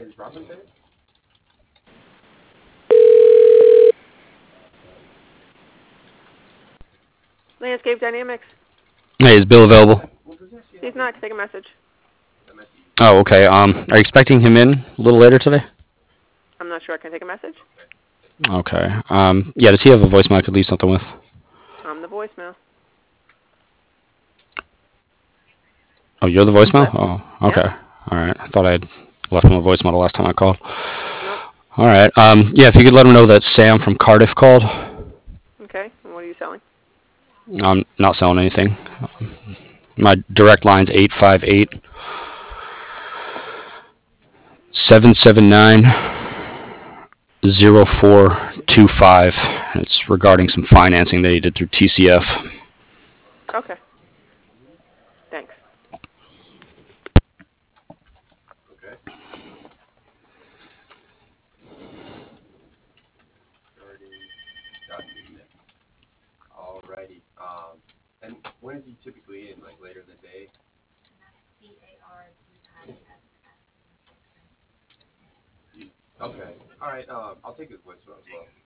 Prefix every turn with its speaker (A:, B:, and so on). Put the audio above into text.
A: is Robert there?
B: Landscape Dynamics.
C: Hey, is Bill available?
B: He's not. Take a message.
C: Oh, okay. Are you expecting him in a little later today?
B: I'm not sure. Can I take a message?
C: Okay. Yeah, does he have a voicemail I could leave something with?
B: I'm the voicemail.
C: Oh, you're the voicemail?
B: Hello?
C: Oh,
B: Yeah.
C: okay. All right. I thought I'd left him a voicemail the last time I called.
B: Nope.
C: All right. Yeah, if you could let him know that Sam from Cardiff called.
B: Okay. And what are you selling?
C: I'm not selling anything. My direct line's 858 779 0425. It's regarding some financing that he did through TCF.
B: Okay. Thanks.
A: Okay. Starting document. Alrighty. And when is he typically in? Like later in the day? Okay. All right. I'll take his voicemail as well.